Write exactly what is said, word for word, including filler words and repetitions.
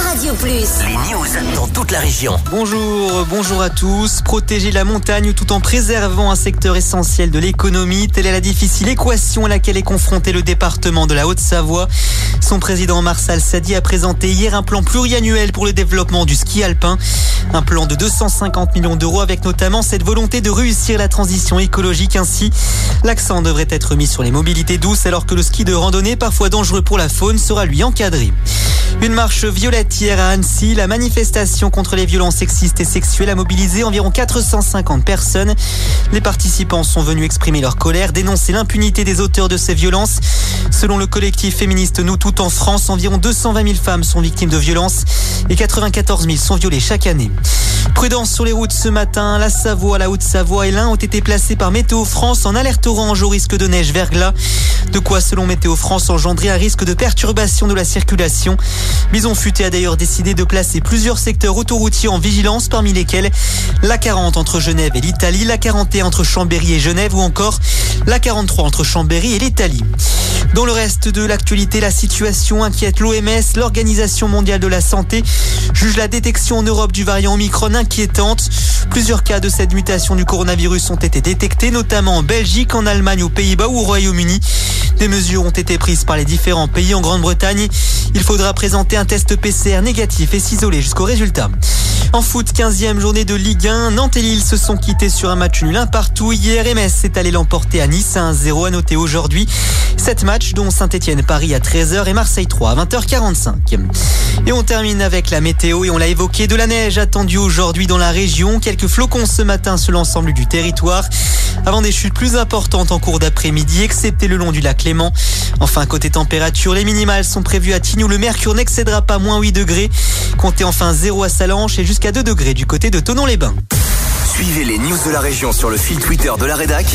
Radio Plus. Les news dans toute la région. Bonjour, bonjour à tous. Protéger la montagne tout en préservant un secteur essentiel de l'économie, telle est la difficile équation à laquelle est confronté le département de la Haute-Savoie. Son président Marsal Sadi a présenté hier un plan pluriannuel pour le développement du ski alpin. Un plan de deux cent cinquante millions d'euros avec notamment cette volonté de réussir la transition écologique. Ainsi, l'accent devrait être mis sur les mobilités douces alors que le ski de randonnée, parfois dangereux pour la faune, sera lui encadré. Une marche violette hier à Annecy. La manifestation contre les violences sexistes et sexuelles a mobilisé environ quatre cent cinquante personnes. Les participants sont venus exprimer leur colère, dénoncer l'impunité des auteurs de ces violences. Selon le collectif féministe Nous Toutes en France, environ deux cent vingt mille femmes sont victimes de violences et quatre-vingt-quatorze mille sont violées chaque année. Prudence sur les routes ce matin. La Savoie, la Haute-Savoie et l'Ain ont été placés par Météo France en alerte orange au risque de neige verglas. De quoi, selon Météo France, engendrer un risque de perturbation de la circulation. Bison Futé a d'ailleurs décidé de placer plusieurs secteurs autoroutiers en vigilance, parmi lesquels l'A quarante entre Genève et l'Italie, l'A quarante et un entre Chambéry et Genève ou encore l'A quarante-trois entre Chambéry et l'Italie. Dans le reste de l'actualité, la situation inquiète l'O M S. L'Organisation mondiale de la santé juge la détection en Europe du variant Omicron inquiétante. Plusieurs cas de cette mutation du coronavirus ont été détectés, notamment en Belgique, en Allemagne, aux Pays-Bas ou au Royaume-Uni. Des mesures ont été prises par les différents pays. En Grande-Bretagne, il faudra présenter un test P C R négatif et s'isoler jusqu'au résultat. En foot, quinzième journée de Ligue un, Nantes et Lille se sont quittés sur un match nul un partout. Hier, Metz s'est allé l'emporter à Nice à un zéro. À noter aujourd'hui sept matchs dont Saint-Etienne-Paris à treize heures et Marseille trois à vingt heures quarante-cinq. Et on termine avec la météo et on l'a évoqué, de la neige attendue aujourd'hui dans la région. Quelques flocons ce matin sur l'ensemble du territoire avant des chutes plus importantes en cours d'après-midi, excepté le long du lac Léman. Enfin, côté température, les minimales sont prévues à Tignes où le mercure n'excédera pas moins huit degrés. Comptez enfin zéro à Salanches et jusqu'à deux degrés du côté de Thonon-les-Bains. Suivez les news de la région sur le fil Twitter de la rédac,